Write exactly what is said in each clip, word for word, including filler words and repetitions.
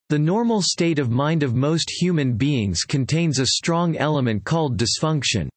The normal state of mind of most human beings contains a strong element called dysfunction.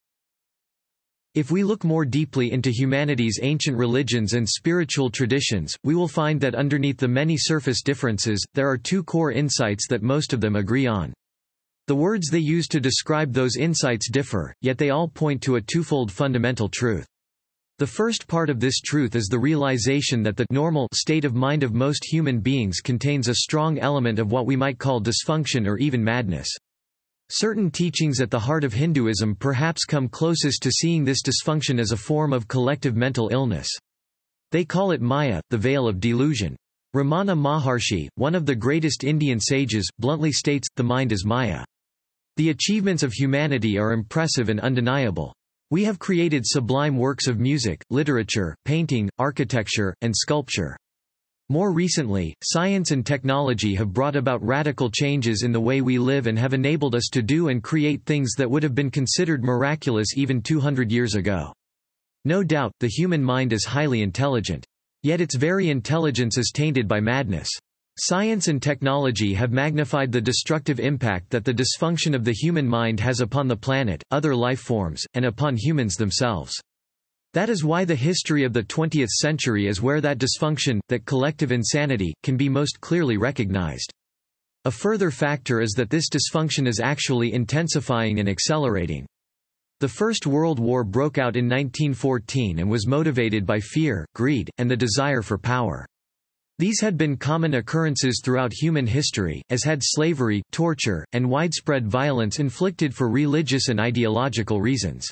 If we look more deeply into humanity's ancient religions and spiritual traditions, we will find that underneath the many surface differences, there are two core insights that most of them agree on. The words they use to describe those insights differ, yet they all point to a twofold fundamental truth. The first part of this truth is the realization that the normal state of mind of most human beings contains a strong element of what we might call dysfunction or even madness. Certain teachings at the heart of Hinduism perhaps come closest to seeing this dysfunction as a form of collective mental illness. They call it Maya, the veil of delusion. Ramana Maharshi, one of the greatest Indian sages, bluntly states, "The mind is Maya." The achievements of humanity are impressive and undeniable. We have created sublime works of music, literature, painting, architecture, and sculpture. More recently, science and technology have brought about radical changes in the way we live and have enabled us to do and create things that would have been considered miraculous even two hundred years ago. No doubt, the human mind is highly intelligent. Yet its very intelligence is tainted by madness. Science and technology have magnified the destructive impact that the dysfunction of the human mind has upon the planet, other life forms, and upon humans themselves. That is why the history of the twentieth century is where that dysfunction, that collective insanity, can be most clearly recognized. A further factor is that this dysfunction is actually intensifying and accelerating. The First World War broke out in nineteen fourteen and was motivated by fear, greed, and the desire for power. These had been common occurrences throughout human history, as had slavery, torture, and widespread violence inflicted for religious and ideological reasons.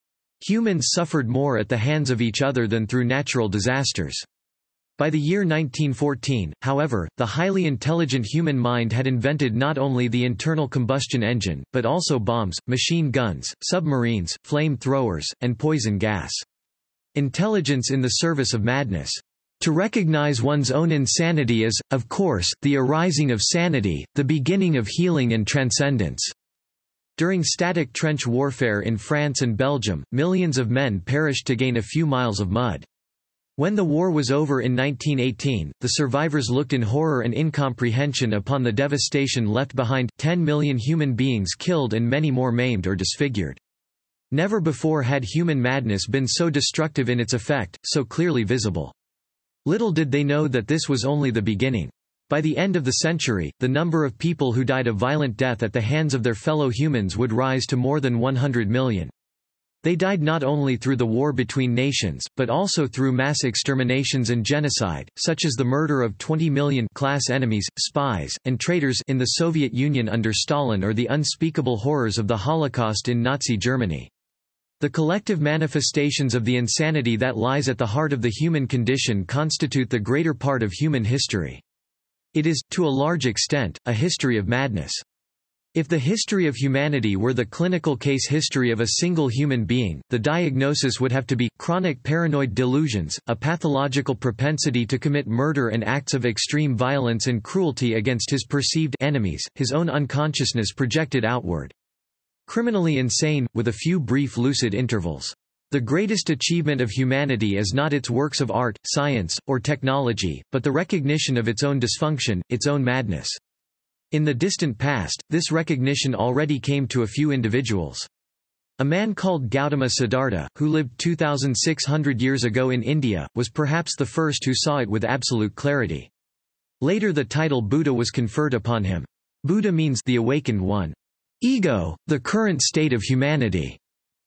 Humans suffered more at the hands of each other than through natural disasters. By the year nineteen fourteen, however, the highly intelligent human mind had invented not only the internal combustion engine, but also bombs, machine guns, submarines, flame-throwers, and poison gas. Intelligence in the service of madness. To recognize one's own insanity is, of course, the arising of sanity, the beginning of healing and transcendence. During static trench warfare in France and Belgium, millions of men perished to gain a few miles of mud. When the war was over in nineteen eighteen, the survivors looked in horror and incomprehension upon the devastation left behind, ten million human beings killed and many more maimed or disfigured. Never before had human madness been so destructive in its effect, so clearly visible. Little did they know that this was only the beginning. By the end of the century, the number of people who died a violent death at the hands of their fellow humans would rise to more than one hundred million. They died not only through the war between nations, but also through mass exterminations and genocide, such as the murder of twenty million class enemies, spies, and traitors in the Soviet Union under Stalin, or the unspeakable horrors of the Holocaust in Nazi Germany. The collective manifestations of the insanity that lies at the heart of the human condition constitute the greater part of human history. It is, to a large extent, a history of madness. If the history of humanity were the clinical case history of a single human being, the diagnosis would have to be chronic paranoid delusions, a pathological propensity to commit murder and acts of extreme violence and cruelty against his perceived enemies, his own unconsciousness projected outward. Criminally insane, with a few brief lucid intervals. The greatest achievement of humanity is not its works of art, science, or technology, but the recognition of its own dysfunction, its own madness. In the distant past, this recognition already came to a few individuals. A man called Gautama Siddhartha, who lived two thousand six hundred years ago in India, was perhaps the first who saw it with absolute clarity. Later the title Buddha was conferred upon him. Buddha means the awakened one. Ego, the current state of humanity.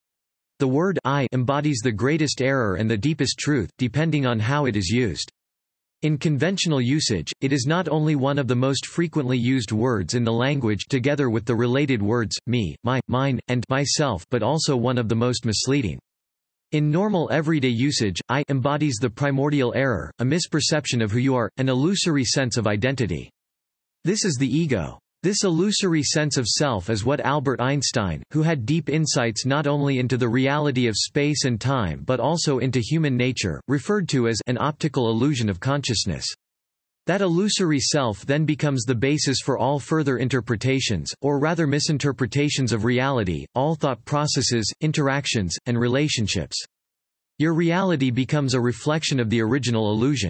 The word I embodies the greatest error and the deepest truth, depending on how it is used. In conventional usage, it is not only one of the most frequently used words in the language together with the related words, me, my, mine, and myself, but also one of the most misleading. In normal everyday usage, I embodies the primordial error, a misperception of who you are, an illusory sense of identity. This is the ego. This illusory sense of self is what Albert Einstein, who had deep insights not only into the reality of space and time but also into human nature, referred to as an optical illusion of consciousness. That illusory self then becomes the basis for all further interpretations, or rather misinterpretations of reality, all thought processes, interactions, and relationships. Your reality becomes a reflection of the original illusion.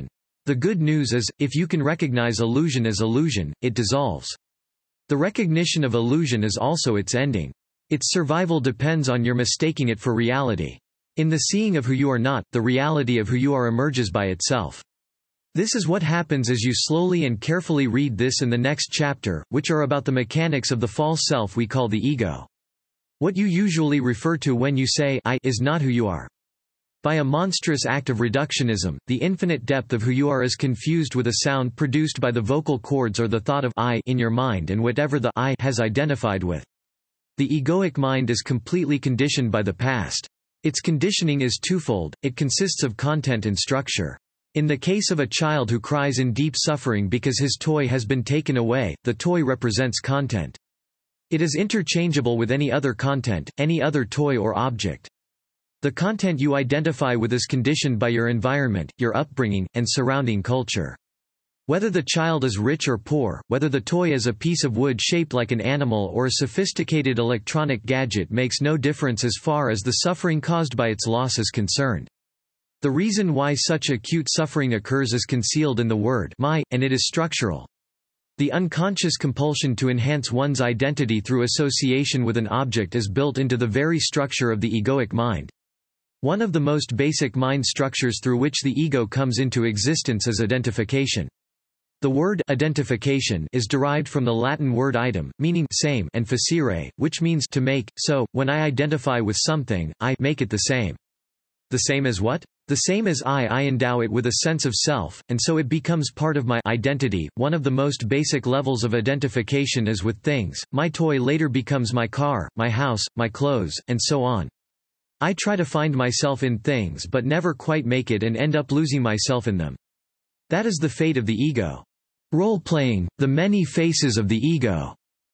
The good news is, if you can recognize illusion as illusion, it dissolves. The recognition of illusion is also its ending. Its survival depends on your mistaking it for reality. In the seeing of who you are not, the reality of who you are emerges by itself. This is what happens as you slowly and carefully read this and the next chapter, which are about the mechanics of the false self we call the ego. What you usually refer to when you say I is not who you are. By a monstrous act of reductionism, the infinite depth of who you are is confused with a sound produced by the vocal cords or the thought of I in your mind and whatever the I has identified with. The egoic mind is completely conditioned by the past. Its conditioning is twofold, it consists of content and structure. In the case of a child who cries in deep suffering because his toy has been taken away, the toy represents content. It is interchangeable with any other content, any other toy or object. The content you identify with is conditioned by your environment, your upbringing, and surrounding culture. Whether the child is rich or poor, whether the toy is a piece of wood shaped like an animal or a sophisticated electronic gadget makes no difference as far as the suffering caused by its loss is concerned. The reason why such acute suffering occurs is concealed in the word my, and it is structural. The unconscious compulsion to enhance one's identity through association with an object is built into the very structure of the egoic mind. One of the most basic mind structures through which the ego comes into existence is identification. The word identification is derived from the Latin word idem, meaning same, and facere, which means to make. So, when I identify with something, I make it the same. The same as what? The same as I I endow it with a sense of self, and so it becomes part of my identity. One of the most basic levels of identification is with things. My toy later becomes my car, my house, my clothes, and so on. I try to find myself in things but never quite make it and end up losing myself in them. That is the fate of the ego. Role-playing, the many faces of the ego.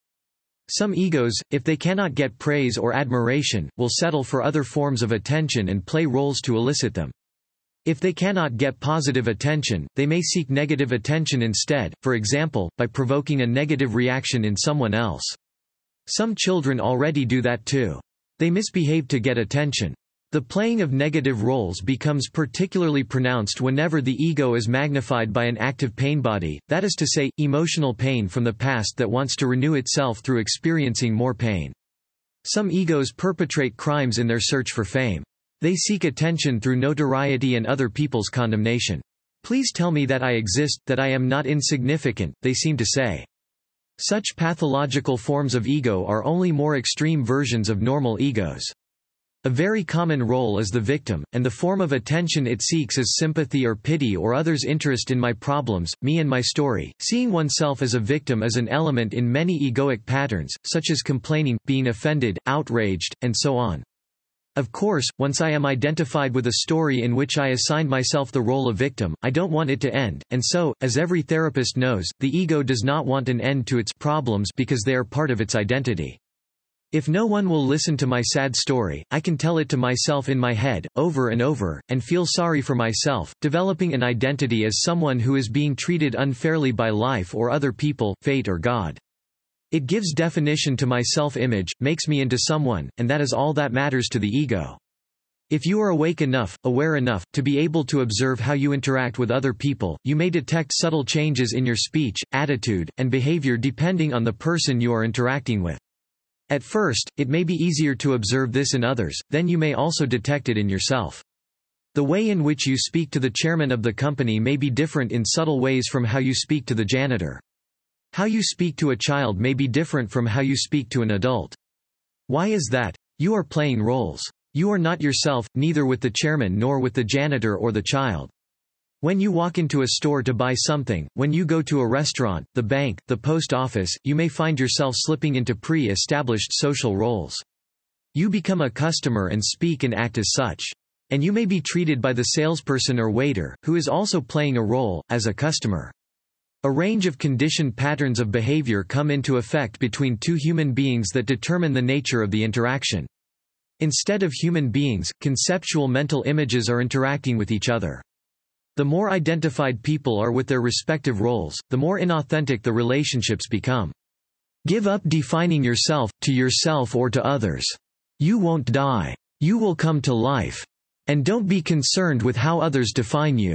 Some egos, if they cannot get praise or admiration, will settle for other forms of attention and play roles to elicit them. If they cannot get positive attention, they may seek negative attention instead, for example, by provoking a negative reaction in someone else. Some children already do that too. They misbehave to get attention. The playing of negative roles becomes particularly pronounced whenever the ego is magnified by an active pain body, that is to say, emotional pain from the past that wants to renew itself through experiencing more pain. Some egos perpetrate crimes in their search for fame. They seek attention through notoriety and other people's condemnation. Please tell me that I exist, that I am not insignificant, they seem to say. Such pathological forms of ego are only more extreme versions of normal egos. A very common role is the victim, and the form of attention it seeks is sympathy or pity or others' interest in my problems, me and my story. Seeing oneself as a victim is an element in many egoic patterns, such as complaining, being offended, outraged, and so on. Of course, once I am identified with a story in which I assigned myself the role of victim, I don't want it to end, and so, as every therapist knows, the ego does not want an end to its problems because they are part of its identity. If no one will listen to my sad story, I can tell it to myself in my head, over and over, and feel sorry for myself, developing an identity as someone who is being treated unfairly by life or other people, fate or God. It gives definition to my self-image, makes me into someone, and that is all that matters to the ego. If you are awake enough, aware enough, to be able to observe how you interact with other people, you may detect subtle changes in your speech, attitude, and behavior depending on the person you are interacting with. At first, it may be easier to observe this in others, then you may also detect it in yourself. The way in which you speak to the chairman of the company may be different in subtle ways from how you speak to the janitor. How you speak to a child may be different from how you speak to an adult. Why is that? You are playing roles. You are not yourself, neither with the chairman nor with the janitor or the child. When you walk into a store to buy something, when you go to a restaurant, the bank, the post office, you may find yourself slipping into pre-established social roles. You become a customer and speak and act as such. And you may be treated by the salesperson or waiter, who is also playing a role, as a customer. A range of conditioned patterns of behavior come into effect between two human beings that determine the nature of the interaction. Instead of human beings, conceptual mental images are interacting with each other. The more identified people are with their respective roles, the more inauthentic the relationships become. Give up defining yourself, to yourself or to others. You won't die. You will come to life. And don't be concerned with how others define you.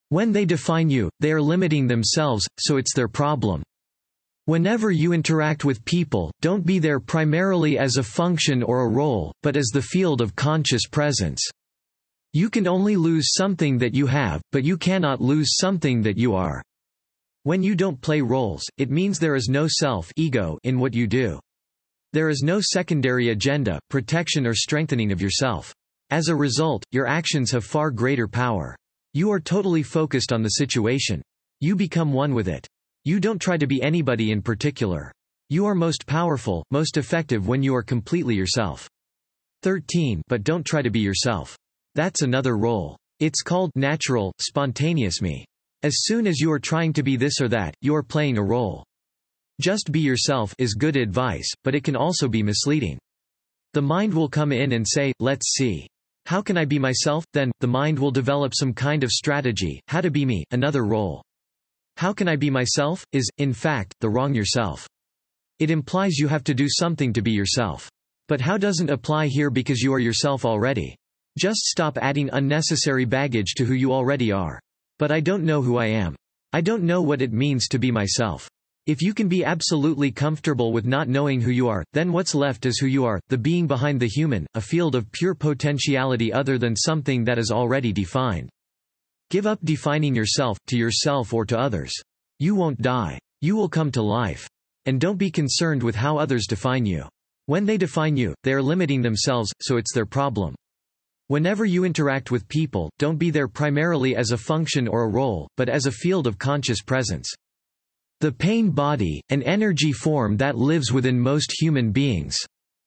When they define you, they are limiting themselves, so it's their problem. Whenever you interact with people, don't be there primarily as a function or a role, but as the field of conscious presence. You can only lose something that you have, but you cannot lose something that you are. When you don't play roles, it means there is no self ego in what you do. There is no secondary agenda, protection or strengthening of yourself. As a result, your actions have far greater power. You are totally focused on the situation. You become one with it. You don't try to be anybody in particular. You are most powerful, most effective when you are completely yourself. thirteen But don't try to be yourself. That's another role. It's called natural, spontaneous me. As soon as you are trying to be this or that, you are playing a role. Just be yourself is good advice, but it can also be misleading. The mind will come in and say, let's see. How can I be myself? Then, the mind will develop some kind of strategy, how to be me, another role. How can I be myself? Is, in fact, the wrong yourself. It implies you have to do something to be yourself. But how doesn't apply here because you are yourself already. Just stop adding unnecessary baggage to who you already are. But I don't know who I am. I don't know what it means to be myself. If you can be absolutely comfortable with not knowing who you are, then what's left is who you are, the being behind the human, a field of pure potentiality other than something that is already defined. Give up defining yourself, to yourself or to others. You won't die. You will come to life. And don't be concerned with how others define you. When they define you, they are limiting themselves, so it's their problem. Whenever you interact with people, don't be there primarily as a function or a role, but as a field of conscious presence. The pain body, an energy form that lives within most human beings.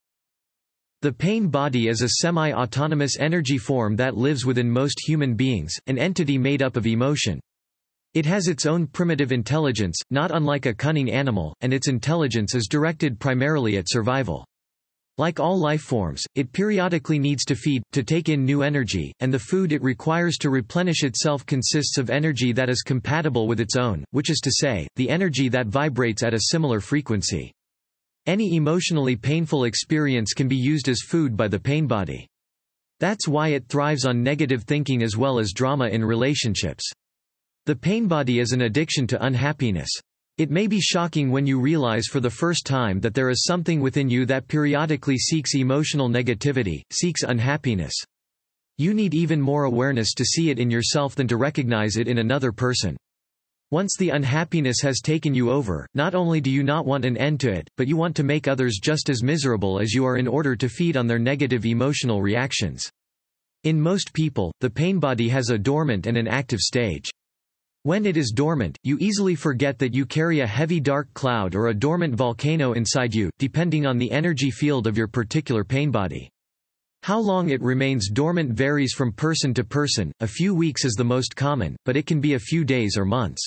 The pain body is a semi-autonomous energy form that lives within most human beings, an entity made up of emotion. It has its own primitive intelligence, not unlike a cunning animal, and its intelligence is directed primarily at survival. Like all life forms, it periodically needs to feed, to take in new energy, and the food it requires to replenish itself consists of energy that is compatible with its own, which is to say, the energy that vibrates at a similar frequency. Any emotionally painful experience can be used as food by the pain body. That's why it thrives on negative thinking as well as drama in relationships. The pain body is an addiction to unhappiness. It may be shocking when you realize for the first time that there is something within you that periodically seeks emotional negativity, seeks unhappiness. You need even more awareness to see it in yourself than to recognize it in another person. Once the unhappiness has taken you over, not only do you not want an end to it, but you want to make others just as miserable as you are in order to feed on their negative emotional reactions. In most people, the pain body has a dormant and an active stage. When it is dormant, you easily forget that you carry a heavy dark cloud or a dormant volcano inside you, depending on the energy field of your particular pain body. How long it remains dormant varies from person to person. A few weeks is the most common, but it can be a few days or months.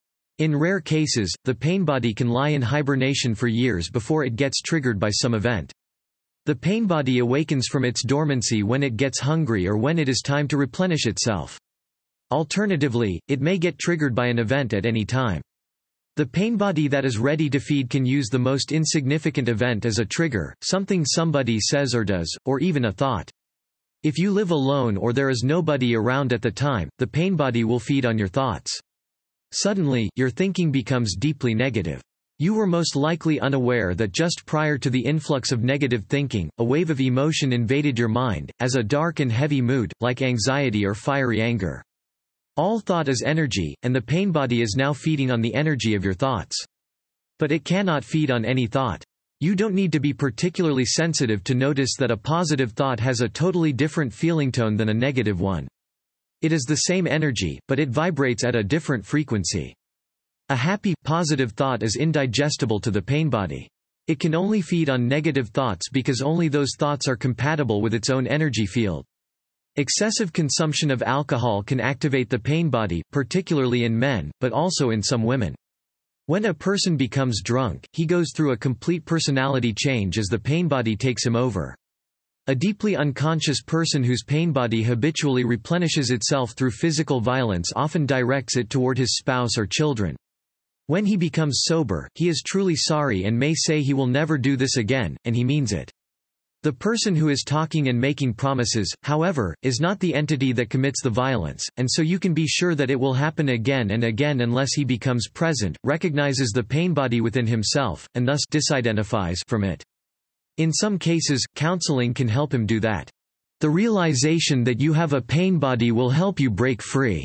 In rare cases, the pain body can lie in hibernation for years before it gets triggered by some event. The pain body awakens from its dormancy when it gets hungry or when it is time to replenish itself. Alternatively, it may get triggered by an event at any time. The pain body that is ready to feed can use the most insignificant event as a trigger, something somebody says or does, or even a thought. If you live alone or there is nobody around at the time, the pain body will feed on your thoughts. Suddenly, your thinking becomes deeply negative. You were most likely unaware that just prior to the influx of negative thinking, a wave of emotion invaded your mind, as a dark and heavy mood, like anxiety or fiery anger. All thought is energy, and the pain body is now feeding on the energy of your thoughts. But it cannot feed on any thought. You don't need to be particularly sensitive to notice that a positive thought has a totally different feeling tone than a negative one. It is the same energy, but it vibrates at a different frequency. A happy, positive thought is indigestible to the pain body. It can only feed on negative thoughts because only those thoughts are compatible with its own energy field. Excessive consumption of alcohol can activate the pain body, particularly in men, but also in some women. When a person becomes drunk, he goes through a complete personality change as the pain body takes him over. A deeply unconscious person whose pain body habitually replenishes itself through physical violence often directs it toward his spouse or children. When he becomes sober, he is truly sorry and may say he will never do this again, and he means it. The person who is talking and making promises, however, is not the entity that commits the violence, and so you can be sure that it will happen again and again unless he becomes present, recognizes the pain body within himself, and thus disidentifies from it. In some cases, counseling can help him do that. The realization that you have a pain body will help you break free.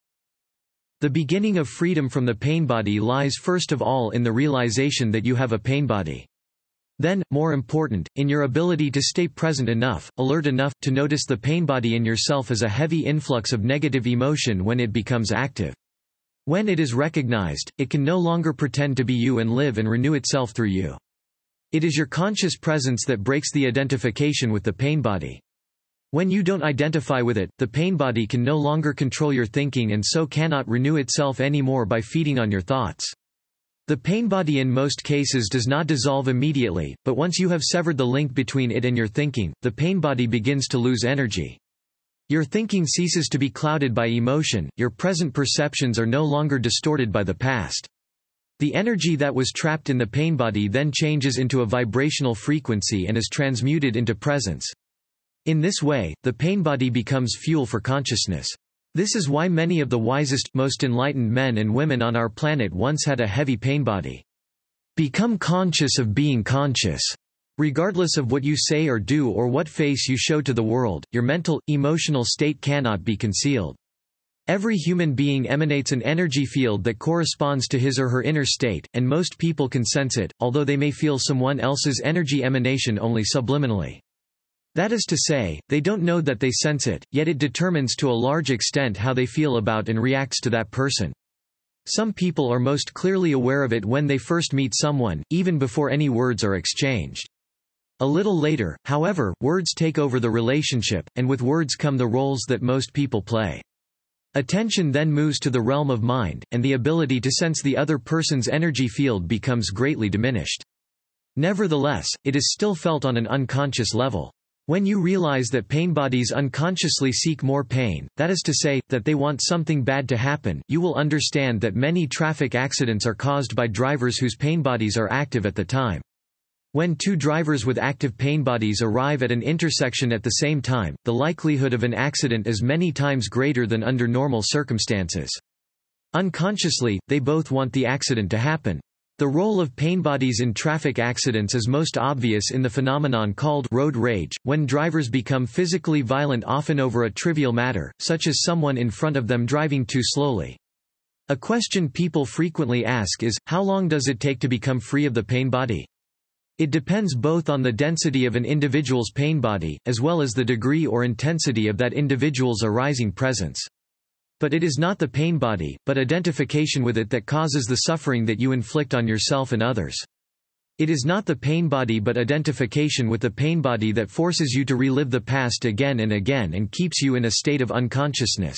The beginning of freedom from the pain body lies first of all in the realization that you have a pain body. Then, more important, in your ability to stay present enough, alert enough, to notice the pain body in yourself as a heavy influx of negative emotion when it becomes active. When it is recognized, it can no longer pretend to be you and live and renew itself through you. It is your conscious presence that breaks the identification with the pain body. When you don't identify with it, the pain body can no longer control your thinking and so cannot renew itself anymore by feeding on your thoughts. The pain body in most cases does not dissolve immediately, but once you have severed the link between it and your thinking, the pain body begins to lose energy. Your thinking ceases to be clouded by emotion, your present perceptions are no longer distorted by the past. The energy that was trapped in the pain body then changes into a vibrational frequency and is transmuted into presence. In this way, the pain body becomes fuel for consciousness. This is why many of the wisest, most enlightened men and women on our planet once had a heavy pain body. Become conscious of being conscious. Regardless of what you say or do or what face you show to the world, your mental, emotional state cannot be concealed. Every human being emanates an energy field that corresponds to his or her inner state, and most people can sense it, although they may feel someone else's energy emanation only subliminally. That is to say, they don't know that they sense it, yet it determines to a large extent how they feel about and reacts to that person. Some people are most clearly aware of it when they first meet someone, even before any words are exchanged. A little later, however, words take over the relationship, and with words come the roles that most people play. Attention then moves to the realm of mind, and the ability to sense the other person's energy field becomes greatly diminished. Nevertheless, it is still felt on an unconscious level. When you realize that pain bodies unconsciously seek more pain, that is to say, that they want something bad to happen, you will understand that many traffic accidents are caused by drivers whose pain bodies are active at the time. When two drivers with active pain bodies arrive at an intersection at the same time, the likelihood of an accident is many times greater than under normal circumstances. Unconsciously, they both want the accident to happen. The role of pain bodies in traffic accidents is most obvious in the phenomenon called road rage, when drivers become physically violent often over a trivial matter, such as someone in front of them driving too slowly. A question people frequently ask is, how long does it take to become free of the pain body? It depends both on the density of an individual's pain body, as well as the degree or intensity of that individual's arising presence. But it is not the pain body, but identification with it that causes the suffering that you inflict on yourself and others. It is not the pain body but identification with the pain body that forces you to relive the past again and again and keeps you in a state of unconsciousness.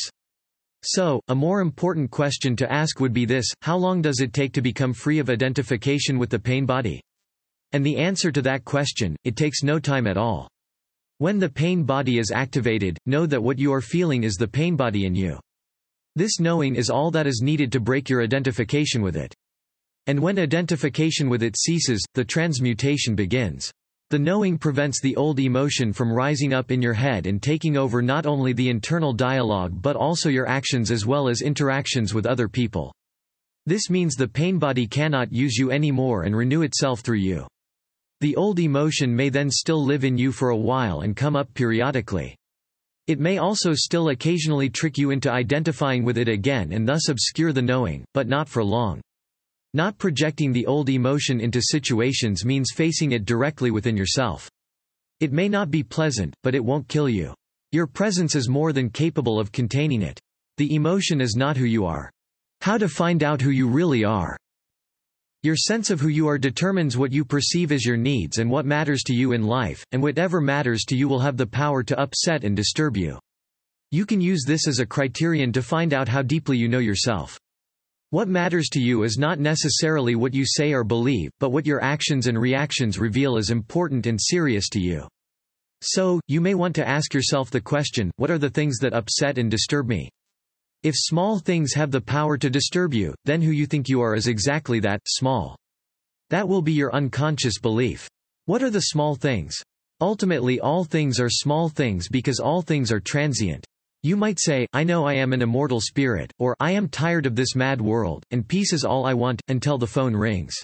So, a more important question to ask would be this: how long does it take to become free of identification with the pain body? And the answer to that question, it takes no time at all. When the pain body is activated, know that what you are feeling is the pain body in you. This knowing is all that is needed to break your identification with it. And when identification with it ceases, the transmutation begins. The knowing prevents the old emotion from rising up in your head and taking over not only the internal dialogue but also your actions as well as interactions with other people. This means the pain body cannot use you anymore and renew itself through you. The old emotion may then still live in you for a while and come up periodically. It may also still occasionally trick you into identifying with it again and thus obscure the knowing, but not for long. Not projecting the old emotion into situations means facing it directly within yourself. It may not be pleasant, but it won't kill you. Your presence is more than capable of containing it. The emotion is not who you are. How to find out who you really are? Your sense of who you are determines what you perceive as your needs and what matters to you in life, and whatever matters to you will have the power to upset and disturb you. You can use this as a criterion to find out how deeply you know yourself. What matters to you is not necessarily what you say or believe, but what your actions and reactions reveal as important and serious to you. So, you may want to ask yourself the question, what are the things that upset and disturb me? If small things have the power to disturb you, then who you think you are is exactly that, small. That will be your unconscious belief. What are the small things? Ultimately all things are small things because all things are transient. You might say, I know I am an immortal spirit, or I am tired of this mad world, and peace is all I want, until the phone rings.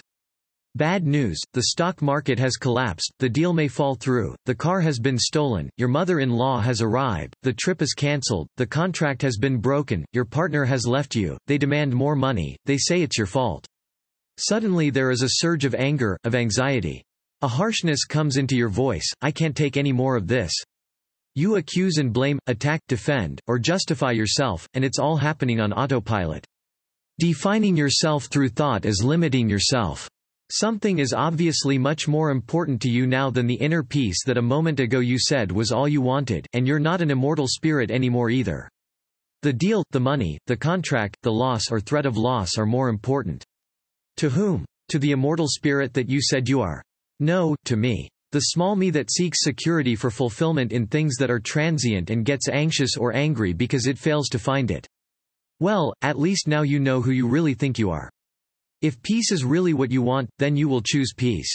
Bad news, the stock market has collapsed, the deal may fall through, the car has been stolen, your mother-in-law has arrived, the trip is cancelled, the contract has been broken, your partner has left you, they demand more money, they say it's your fault. Suddenly there is a surge of anger, of anxiety. A harshness comes into your voice, I can't take any more of this. You accuse and blame, attack, defend, or justify yourself, and it's all happening on autopilot. Defining yourself through thought is limiting yourself. Something is obviously much more important to you now than the inner peace that a moment ago you said was all you wanted, and you're not an immortal spirit anymore either. The deal, the money, the contract, the loss or threat of loss are more important. To whom? To the immortal spirit that you said you are? No, to me. The small me that seeks security for fulfillment in things that are transient and gets anxious or angry because it fails to find it. Well, at least now you know who you really think you are. If peace is really what you want, then you will choose peace.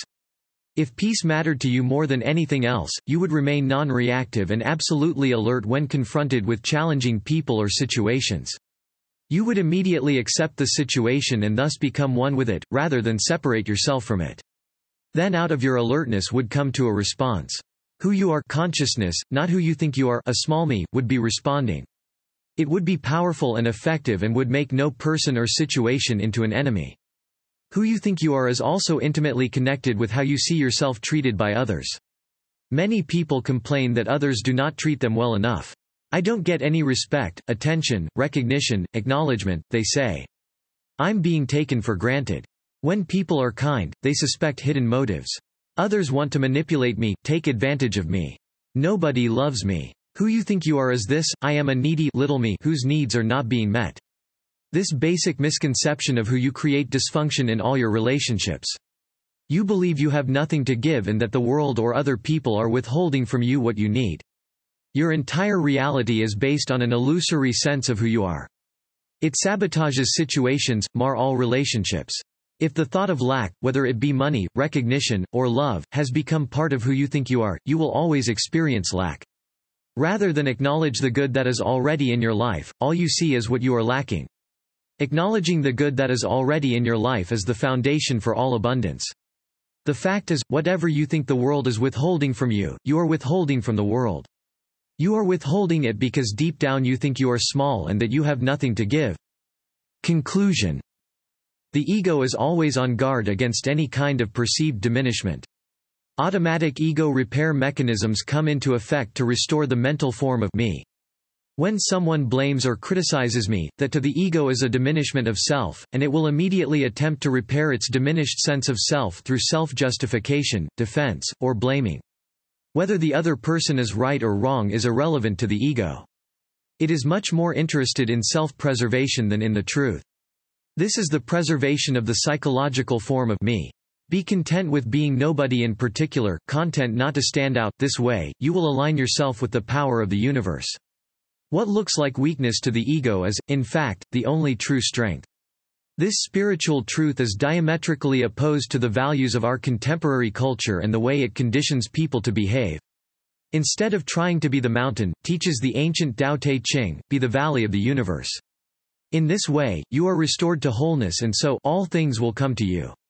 If peace mattered to you more than anything else, you would remain non-reactive and absolutely alert when confronted with challenging people or situations. You would immediately accept the situation and thus become one with it, rather than separate yourself from it. Then out of your alertness would come to a response. Who you are, consciousness, not who you think you are, a small me, would be responding. It would be powerful and effective and would make no person or situation into an enemy. Who you think you are is also intimately connected with how you see yourself treated by others. Many people complain that others do not treat them well enough. I don't get any respect, attention, recognition, acknowledgement, they say. I'm being taken for granted. When people are kind, they suspect hidden motives. Others want to manipulate me, take advantage of me. Nobody loves me. Who you think you are is this, I am a needy little me whose needs are not being met. This basic misconception of who you create dysfunction in all your relationships. You believe you have nothing to give and that the world or other people are withholding from you what you need. Your entire reality is based on an illusory sense of who you are. It sabotages situations, mar all relationships. If the thought of lack, whether it be money, recognition, or love, has become part of who you think you are, you will always experience lack. Rather than acknowledge the good that is already in your life, all you see is what you are lacking. Acknowledging the good that is already in your life is the foundation for all abundance. The fact is, whatever you think the world is withholding from you, you are withholding from the world. You are withholding it because deep down you think you are small and that you have nothing to give. Conclusion. The ego is always on guard against any kind of perceived diminishment. Automatic ego repair mechanisms come into effect to restore the mental form of me. When someone blames or criticizes me, that to the ego is a diminishment of self, and it will immediately attempt to repair its diminished sense of self through self-justification, defense, or blaming. Whether the other person is right or wrong is irrelevant to the ego. It is much more interested in self-preservation than in the truth. This is the preservation of the psychological form of me. Be content with being nobody in particular, content not to stand out. This way, you will align yourself with the power of the universe. What looks like weakness to the ego is, in fact, the only true strength. This spiritual truth is diametrically opposed to the values of our contemporary culture and the way it conditions people to behave. Instead of trying to be the mountain, teaches the ancient Tao Te Ching, be the valley of the universe. In this way, you are restored to wholeness and so all things will come to you.